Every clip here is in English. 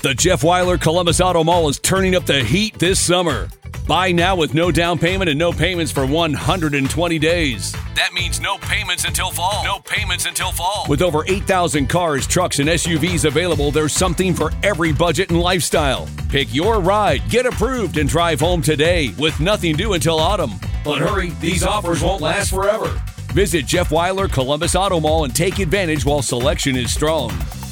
The Jeff Weiler Columbus Auto Mall is turning up the heat this summer. Buy now with no down payment and no payments for 120 days. That means no payments until fall. No payments until fall. With over 8,000 cars, trucks, and SUVs available, there's something for every budget and lifestyle. Pick your ride, get approved, and drive home today with nothing due until autumn. But hurry, these offers won't last forever. Visit Jeff Weiler Columbus Auto Mall and take advantage while selection is strong.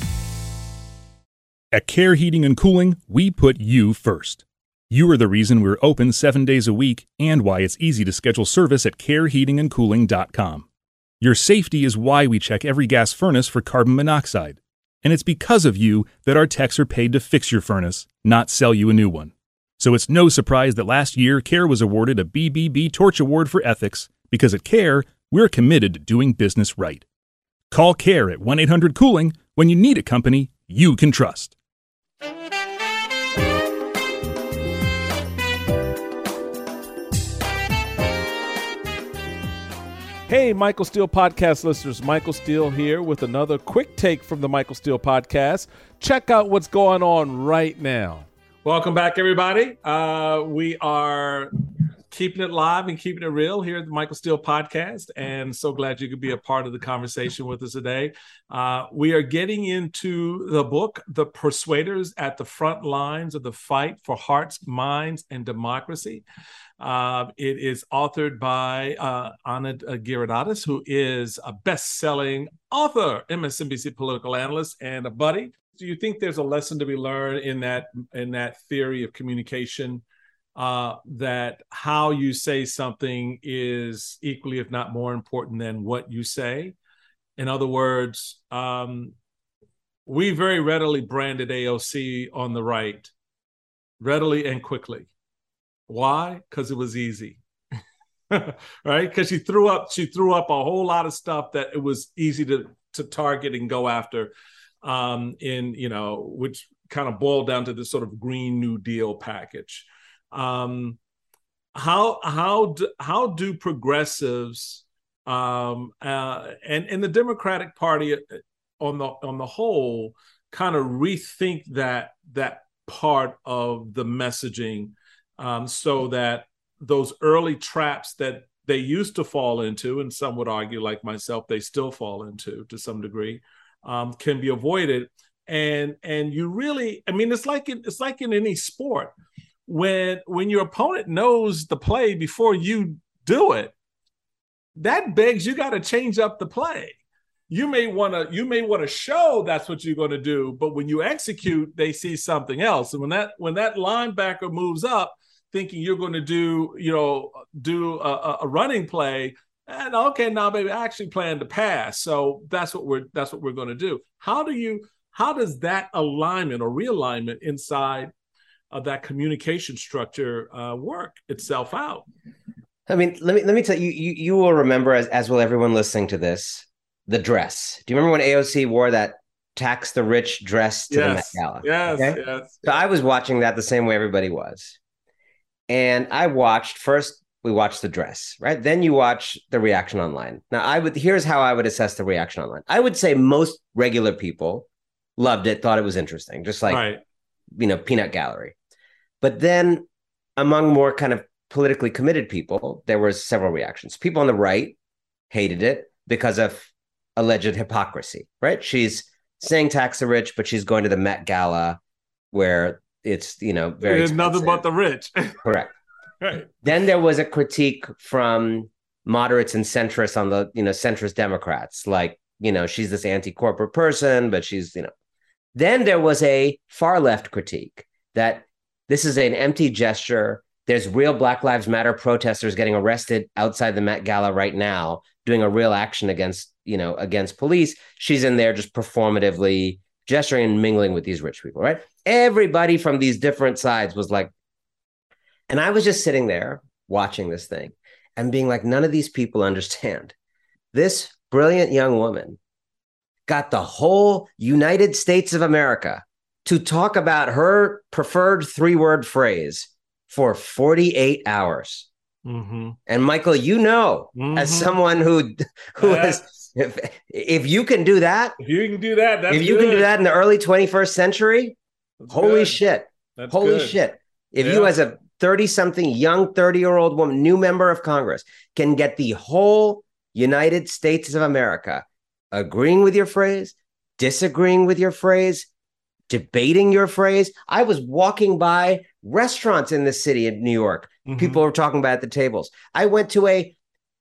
At Care Heating and Cooling, we put you first. You are the reason we're open 7 days a week and why it's easy to schedule service at careheatingandcooling.com. Your safety is why we check every gas furnace for carbon monoxide. And it's because of you that our techs are paid to fix your furnace, not sell you a new one. So it's no surprise that last year, Care was awarded a BBB Torch Award for Ethics because at Care, we're committed to doing business right. Call Care at 1-800-COOLING when you need a company you can trust. Hey, Michael Steele Podcast listeners. Michael Steele here with another quick take from the Michael Steele Podcast. Check out what's going on right now. Welcome back, everybody. We are keeping it live and keeping it real here at the Michael Steele Podcast, and so glad you could be a part of the conversation with us today. We are getting into the book, The Persuaders at the Front Lines of the Fight for Hearts, Minds, and Democracy. It is authored by Ana Giridadis, who is a best-selling author, MSNBC political analyst, and a buddy. Do you think there's a lesson to be learned in that theory of communication, that how you say something is equally, if not more important than what you say? In other words, we very readily branded AOC on the right, readily and quickly. Why? Because it was easy, right? Because she threw up a whole lot of stuff that it was easy to target and go after, which kind of boiled down to this sort of Green New Deal package. How do progressives and the Democratic Party on the whole kind of rethink that part of the messaging? So that those early traps that they used to fall into, and some would argue, like myself, they still fall into to some degree, can be avoided. And you really, I mean, it's like in any sport, when your opponent knows the play before you do it, that begs you got to change up the play. You may want to show that's what you're going to do, but when you execute, they see something else. And when that linebacker moves up, thinking you're going to do a running play, and okay, now baby, I actually plan to pass. So that's what we're going to do. How does that alignment or realignment inside of that communication structure work itself out? I mean, let me tell you, you will remember, as will everyone listening to this, the dress. Do you remember when AOC wore that tax the rich dress to the Met Gala? Yes, okay? yes. So I was watching that the same way everybody was. And we watched the dress, right? Then you watch the reaction online. Now, here's how I would assess the reaction online. I would say most regular people loved it, thought it was interesting, just like, peanut gallery. But then among more kind of politically committed people, there were several reactions. People on the right hated it because of alleged hypocrisy, right? She's saying tax the rich, but she's going to the Met Gala where it's, very expensive. Nothing but the rich. Correct. Right. Then there was a critique from moderates and centrists on the, centrist Democrats, like, she's this anti-corporate person, but she's, Then there was a far left critique that this is an empty gesture. There's real Black Lives Matter protesters getting arrested outside the Met Gala right now, doing a real action against police. She's in there just performatively gesturing and mingling with these rich people, right? Everybody from these different sides was like, and I was just sitting there watching this thing and being like, none of these people understand. This brilliant young woman got the whole United States of America to talk about her preferred 3-word phrase for 48 hours. Mm-hmm. And Michael, as someone who has, if you can do that, if you can do that, that's if you good. can do that in the early 21st century, Holy good. shit. That's Holy good. shit. If you, as a 30-something young 30-year-old woman, new member of Congress, can get the whole United States of America agreeing with your phrase, disagreeing with your phrase, debating your phrase. I was walking by restaurants in the city of New York. Mm-hmm. People were talking about at the tables. I went to a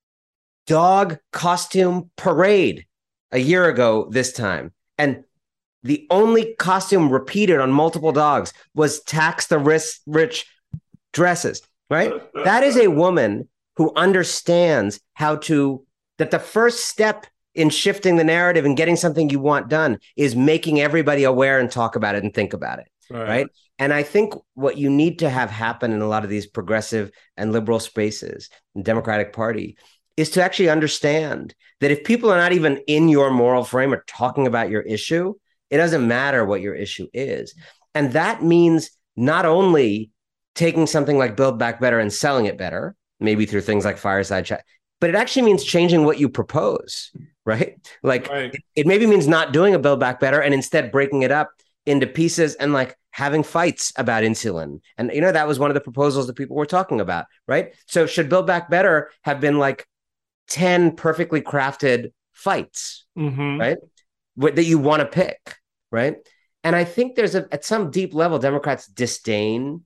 dog costume parade a year ago this time, and the only costume repeated on multiple dogs was tax the rich dresses, right? That is a woman who understands that the first step in shifting the narrative and getting something you want done is making everybody aware and talk about it and think about it, right? And I think what you need to have happen in a lot of these progressive and liberal spaces, the Democratic Party, is to actually understand that if people are not even in your moral frame or talking about your issue, it doesn't matter what your issue is. And that means not only taking something like Build Back Better and selling it better, maybe through things like Fireside Chat, but it actually means changing what you propose, right? Like it maybe means not doing a Build Back Better and instead breaking it up into pieces and like having fights about insulin. And, that was one of the proposals that people were talking about, right? So should Build Back Better have been like 10 perfectly crafted fights, right? That you want to pick, right? And I think there's at some deep level, Democrats disdain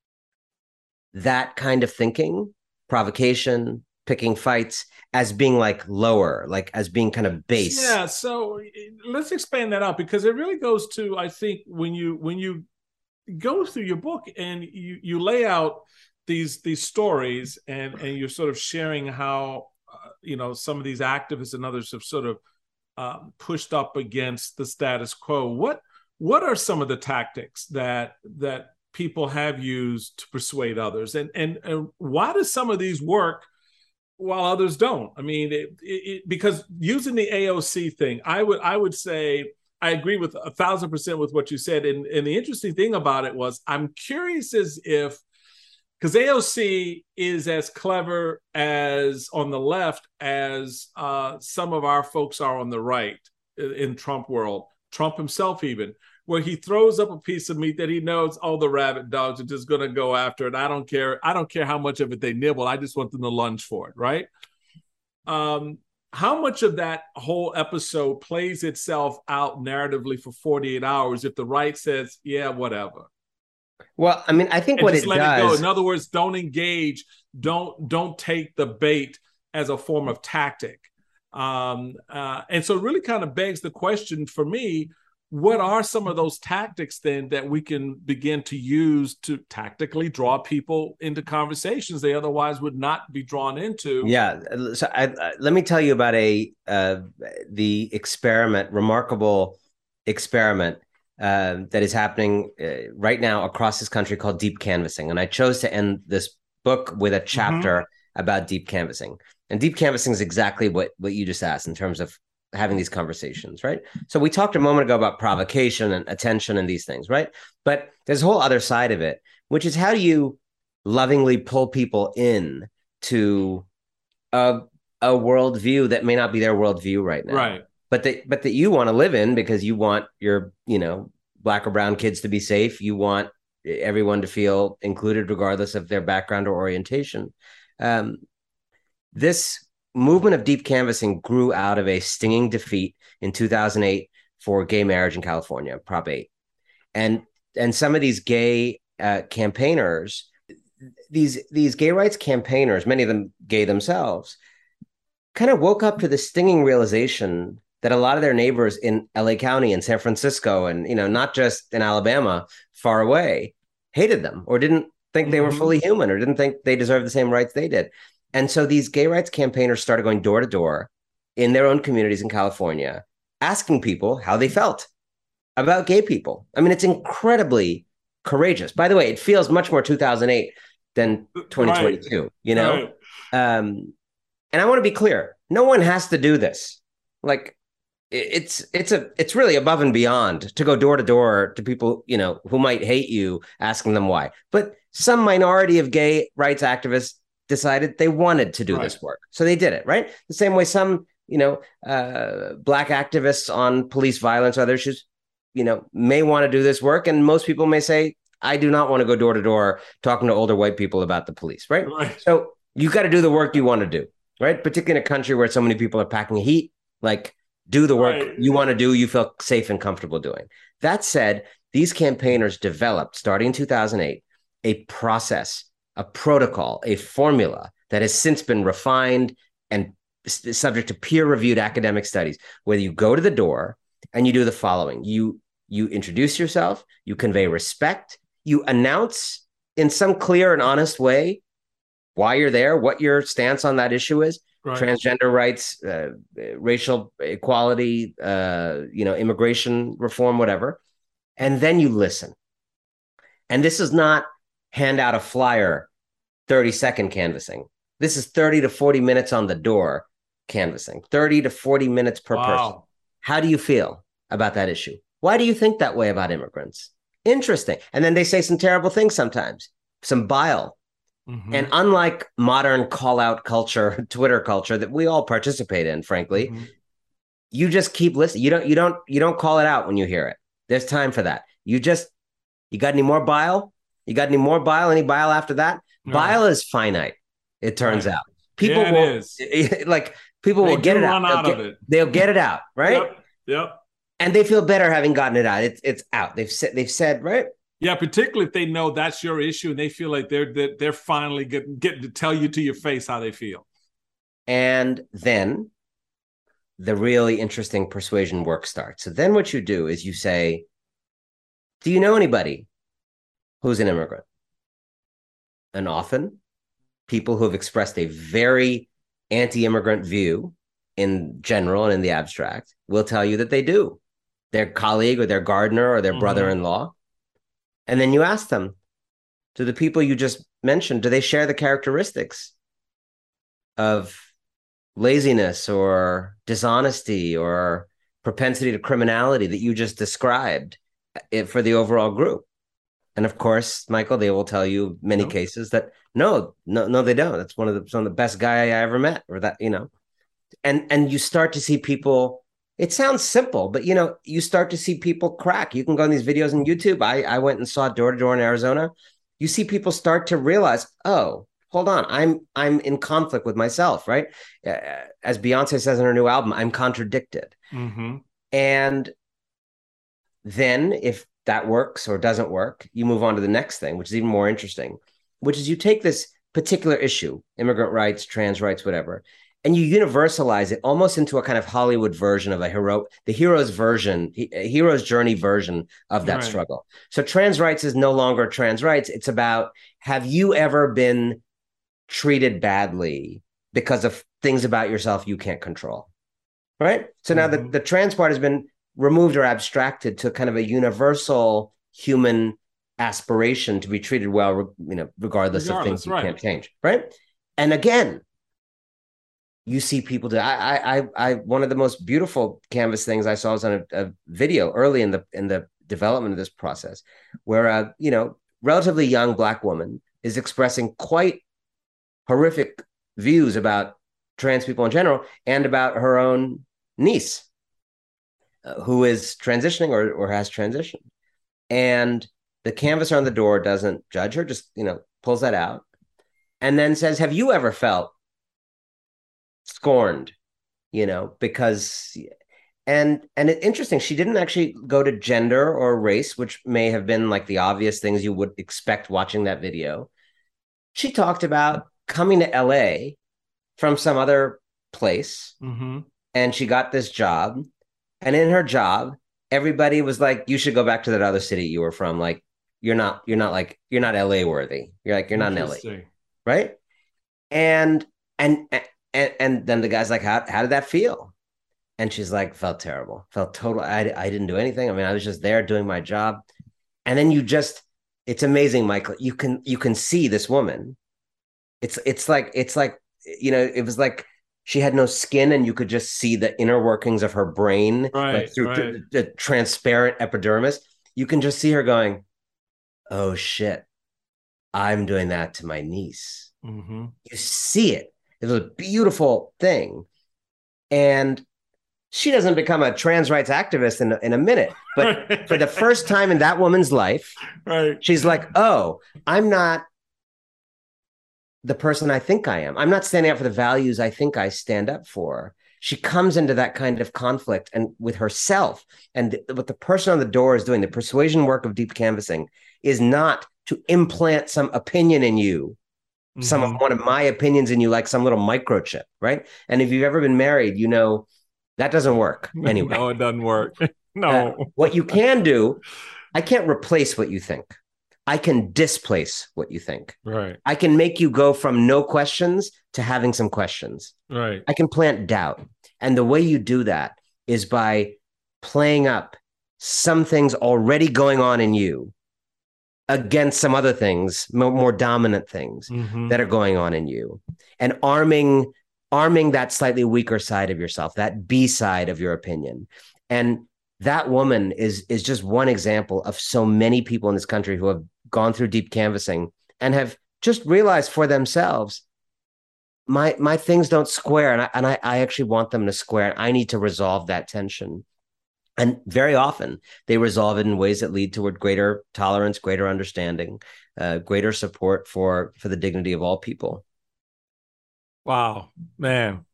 that kind of thinking, provocation, picking fights, as being like lower, like as being kind of base. Yeah. So let's expand that out, because it really goes to, I think, when you go through your book and you lay out these stories and you're sort of sharing how some of these activists and others have sort of pushed up against the status quo. What are some of the tactics that people have used to persuade others, and why do some of these work while others don't? I mean, because using the AOC thing, I would say I agree with 1,000% with what you said. And the interesting thing about it was, I'm curious because AOC is as clever as on the left as some of our folks are on the right in Trump world, Trump himself even, where he throws up a piece of meat that he knows all the rabid dogs are just going to go after it. I don't care how much of it they nibble. I just want them to lunge for it, right? How much of that whole episode plays itself out narratively for 48 hours if the right says, yeah, whatever? Well, I mean, I think what it does. It go. In other words, don't engage. Don't take the bait as a form of tactic. And so it really kind of begs the question for me, what are some of those tactics then that we can begin to use to tactically draw people into conversations they otherwise would not be drawn into? Yeah. So let me tell you about the remarkable experiment that is happening right now across this country called deep canvassing. And I chose to end this book with a chapter about deep canvassing. And deep canvassing is exactly what you just asked in terms of having these conversations, right? So we talked a moment ago about provocation and attention and these things, right? But there's a whole other side of it, which is how do you lovingly pull people in to a worldview that may not be their worldview right now, right? But that you want to live in because you want your Black or brown kids to be safe. You want everyone to feel included regardless of their background or orientation. This movement of deep canvassing grew out of a stinging defeat in 2008 for gay marriage in California, Prop 8. And some of these gay campaigners, these gay rights campaigners, many of them gay themselves, kind of woke up to the stinging realization that a lot of their neighbors in LA County and San Francisco and, not just in Alabama, far away, hated them or didn't think they were fully human or didn't think they deserved the same rights they did. And so these gay rights campaigners started going door to door in their own communities in California, asking people how they felt about gay people. I mean, it's incredibly courageous. By the way, it feels much more 2008 than 2022, Right. And I want to be clear. No one has to do this. Like, it's really above and beyond to go door to door to people, who might hate you, asking them why. But some minority of gay rights activists decided they wanted to do this work. So they did it, right? The same way some, Black activists on police violence or other issues may want to do this work. And most people may say, I do not want to go door to door talking to older white people about the police, right? So you got to do the work you want to do, right? Particularly in a country where so many people are packing heat, like do the work you want to do, you feel safe and comfortable doing. That said, these campaigners developed, starting in 2008, a process, a protocol, a formula that has since been refined and subject to peer-reviewed academic studies, where you go to the door and you do the following. You introduce yourself, you convey respect, you announce in some clear and honest way why you're there, what your stance on that issue is, transgender rights, racial equality, immigration reform, whatever. And then you listen. And this is not hand out a flyer, 30-second canvassing. This is 30 to 40 minutes on the door canvassing, 30 to 40 minutes per person. How do you feel about that issue? Why do you think that way about immigrants? Interesting. And then they say some terrible things sometimes, some bile. And unlike modern call-out culture, Twitter culture that we all participate in, frankly, you just keep listening. You don't call it out when you hear it. There's time for that. You got any more bile? You got any more bile? Any bile after that? Bile is finite, it turns out. People will get it out. They'll get it out, right? Yep. And they feel better having gotten it out. It's out. They've said, right? Yeah, particularly if they know that's your issue and they feel like they're finally getting to tell you to your face how they feel. And then the really interesting persuasion work starts. So then what you do is you say, do you know anybody who's an immigrant? And often people who have expressed a very anti-immigrant view in general and in the abstract will tell you that they do. Their colleague or their gardener or their brother-in-law. And then you ask them, do the people you just mentioned, do they share the characteristics of laziness or dishonesty or propensity to criminality that you just described for the overall group? And of course, Michael, they will tell you many cases that no, they don't. That's one of the best guy I ever met, or that, and you start to see people. It sounds simple, but you start to see people crack. You can go on these videos on YouTube. I went and saw door to door in Arizona. You see people start to realize, oh, hold on, I'm in conflict with myself, right? As Beyonce says in her new album, I'm contradicted. And then if that works or doesn't work, you move on to the next thing, which is even more interesting, which is you take this particular issue, immigrant rights, trans rights, whatever, and you universalize it almost into a kind of Hollywood version of the hero's journey version of that struggle. So trans rights is no longer trans rights. It's about, have you ever been treated badly because of things about yourself you can't control? Right? So now the trans part has been removed or abstracted to kind of a universal human aspiration to be treated well, regardless of things you can't change. Right? And again, you see people do. I one of the most beautiful canvas things I saw was on a video early in the development of this process, where a relatively young Black woman is expressing quite horrific views about trans people in general and about her own niece, who is transitioning or has transitioned. And the canvasser on the door doesn't judge her, just pulls that out, and then says, "Have you ever felt scorned, because," and it's interesting, she didn't actually go to gender or race, which may have been like the obvious things you would expect watching that video. She talked about coming to LA from some other place, and she got this job, and in her job, everybody was like, you should go back to that other city you were from. Like, you're not LA worthy. You're not in LA. Right. And then the guy's like, how did that feel? And she's like, felt terrible, felt total. I didn't do anything. I mean, I was just there doing my job. And then it's amazing, Michael. You can see this woman. It's like, it was like she had no skin and you could just see the inner workings of her brain, through the transparent epidermis. You can just see her going, oh shit, I'm doing that to my niece. You see it. It was a beautiful thing. And She doesn't become a trans rights activist in a minute. But for the first time in that woman's life, she's like, oh, I'm not the person I think I am. I'm not standing up for the values I think I stand up for. She comes into that kind of conflict and with herself. And what the person on the door is doing, the persuasion work of deep canvassing, is not to implant some opinion in you, one of my opinions in you, like some little microchip, right? And if you've ever been married, you know that doesn't work anyway. No, it doesn't work. No. What you can do, I can't replace what you think. I can displace what you think. Right. I can make you go from no questions to having some questions. Right. I can plant doubt. And the way you do that is by playing up some things already going on in you against some other things, more dominant things that are going on in you, and arming that slightly weaker side of yourself, that B side of your opinion. And that woman is just one example of so many people in this country who have gone through deep canvassing and have just realized for themselves, my things don't square, and I actually want them to square, and I need to resolve that tension. And very often they resolve it in ways that lead toward greater tolerance, greater understanding, greater support for the dignity of all people. Wow, man.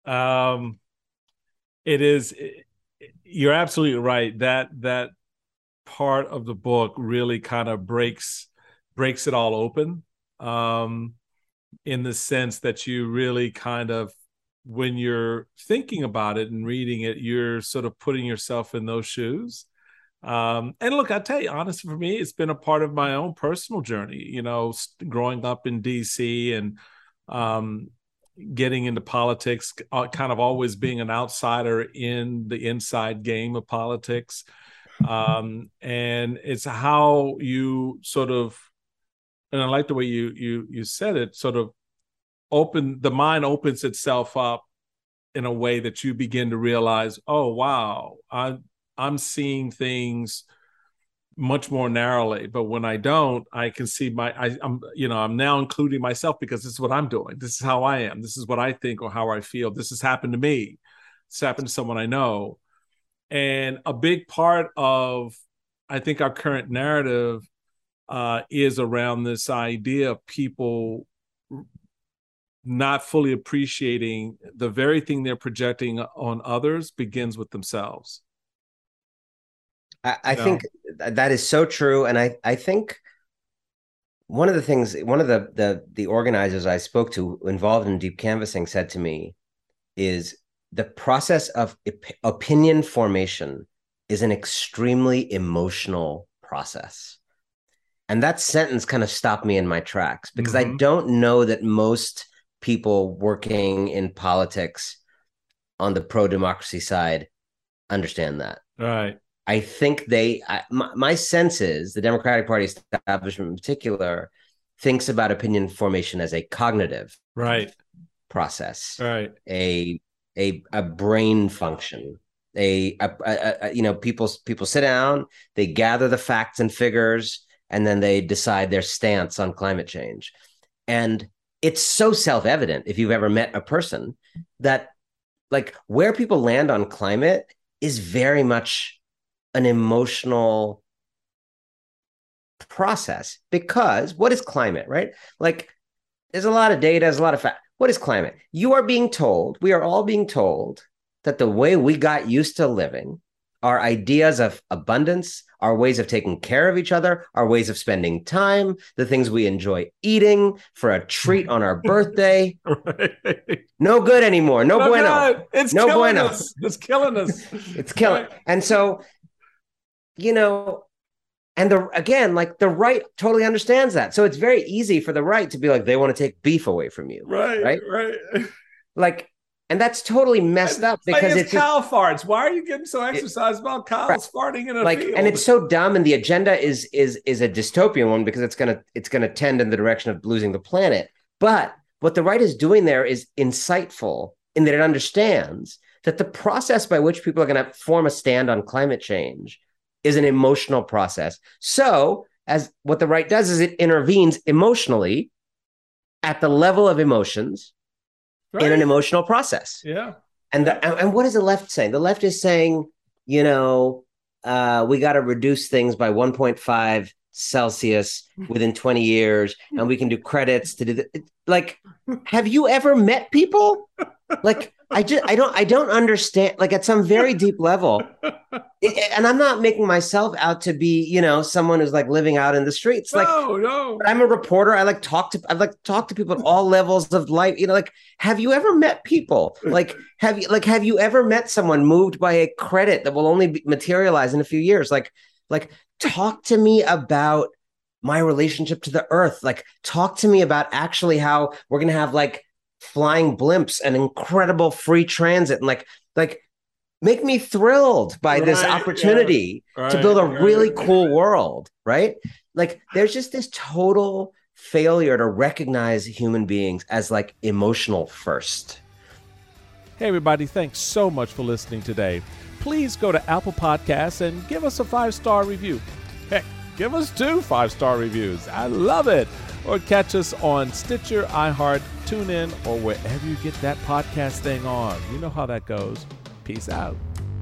You're absolutely right. That part of the book really kind of breaks it all open, in the sense that you really kind of, when you're thinking about it and reading it, you're sort of putting yourself in those shoes. And look, I'll tell you, honestly, for me, it's been a part of my own personal journey, you know, growing up in DC and getting into politics, kind of always being an outsider in the inside game of politics. And it's how you sort of, and I like the way you said it, sort of the mind opens itself up in a way that you begin to realize, oh, wow, I'm seeing things much more narrowly. But when I don't, I can see I'm now including myself, because this is what I'm doing. This is how I am. This is what I think or how I feel. This has happened to me. It's happened to someone I know. And a big part of, I think, our current narrative is around this idea of people not fully appreciating the very thing they're projecting on others begins with themselves. I think that is so true. And I think one of the organizers I spoke to involved in deep canvassing said to me is the process of opinion formation is an extremely emotional process. And that sentence kind of stopped me in my tracks, because I don't know that most people working in politics on the pro-democracy side understand that. Right. I think my sense is the Democratic Party establishment in particular thinks about opinion formation as a cognitive process, a brain function, people sit down, they gather the facts and figures, and then they decide their stance on climate change. And it's so self-evident, if you've ever met a person, that like where people land on climate is very much an emotional process. Because what is climate, right? Like there's a lot of data, there's a lot of fact. What is climate? We are all being told that the way we got used to living, our ideas of abundance, our ways of taking care of each other, our ways of spending time, the things we enjoy eating for a treat on our birthday. No good anymore. No bueno. God. It's no killing bueno. us. It's killing us. It's killing. And so, and the right totally understands that. So it's very easy for the right to be like, they want to take beef away from you. Right. Like, and that's totally messed up, because it's cow farts. Why are you getting so exercised about cows farting in a field? And it's so dumb. And the agenda is a dystopian one, because it's gonna tend in the direction of losing the planet. But what the right is doing there is insightful in that it understands that the process by which people are going to form a stand on climate change is an emotional process. So, as what the right does is it intervenes emotionally at the level of emotions. In an emotional process. Yeah. And what is the left saying? The left is saying, we got to reduce things by 1.5 Celsius within 20 years, and we can do credits to do that. Like, have you ever met people? Like, I don't understand. Like, at some very deep level, and I'm not making myself out to be, someone who's like living out in the streets. Like, no. But I'm a reporter. I like talk to people at all levels of life. Have you ever met people? Have you ever met someone moved by a credit that will only materialize in a few years? Like, talk to me about my relationship to the earth. Like, talk to me about actually how we're going to have like flying blimps and incredible free transit, and like make me thrilled by this opportunity to build a really cool world, right? Like, there's just this total failure to recognize human beings as like emotional first. Hey, everybody, thanks so much for listening today. Please go to Apple Podcasts and give us a 5-star review. Heck, give us 2 5-star reviews. I love it. Or catch us on Stitcher, iHeart, TuneIn, or wherever you get that podcast thing on. You know how that goes. Peace out.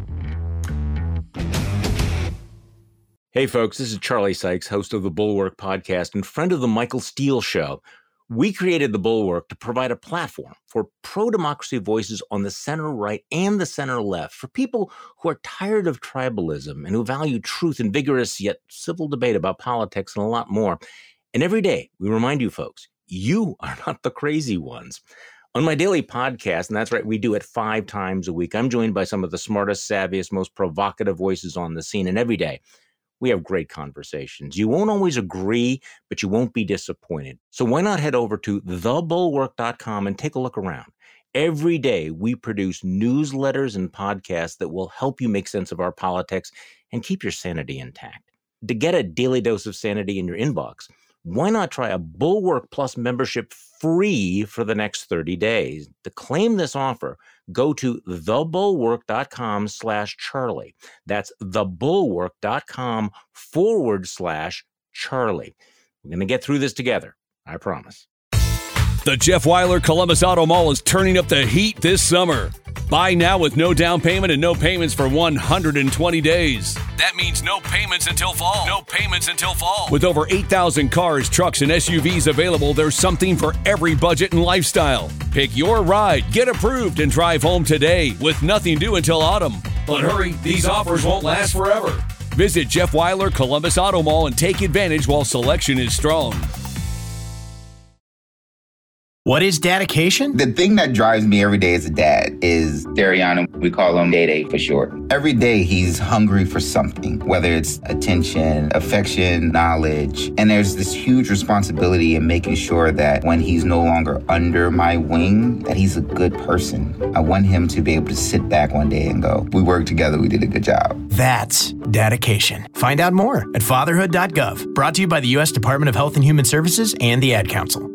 Hey, folks, this is Charlie Sykes, host of the Bulwark Podcast and friend of the Michael Steele Show. We created the Bulwark to provide a platform for pro-democracy voices on the center-right and the center-left, for people who are tired of tribalism and who value truth and vigorous yet civil debate about politics and a lot more. And every day, we remind you folks, you are not the crazy ones. On my daily podcast, and that's right, we do it 5 times a week, I'm joined by some of the smartest, savviest, most provocative voices on the scene. And every day, we have great conversations. You won't always agree, but you won't be disappointed. So why not head over to thebulwark.com and take a look around. Every day, we produce newsletters and podcasts that will help you make sense of our politics and keep your sanity intact. To get a daily dose of sanity in your inbox, why not try a Bulwark Plus membership free for the next 30 days? To claim this offer, go to thebulwark.com/Charlie. That's thebulwark.com/Charlie. We're going to get through this together. I promise. The Jeff Weiler Columbus Auto Mall is turning up the heat this summer. Buy now with no down payment and no payments for 120 days. That means no payments until fall. No payments until fall. With over 8,000 cars, trucks, and SUVs available, there's something for every budget and lifestyle. Pick your ride, get approved, and drive home today with nothing due until autumn. But hurry, these offers won't last forever. Visit Jeff Weiler Columbus Auto Mall and take advantage while selection is strong. What is dedication? The thing that drives me every day as a dad is Dariana. We call him Day for short. Every day he's hungry for something, whether it's attention, affection, knowledge. And there's this huge responsibility in making sure that when he's no longer under my wing, that he's a good person. I want him to be able to sit back one day and go, we worked together, we did a good job. That's dedication. Find out more at fatherhood.gov. Brought to you by the U.S. Department of Health and Human Services and the Ad Council.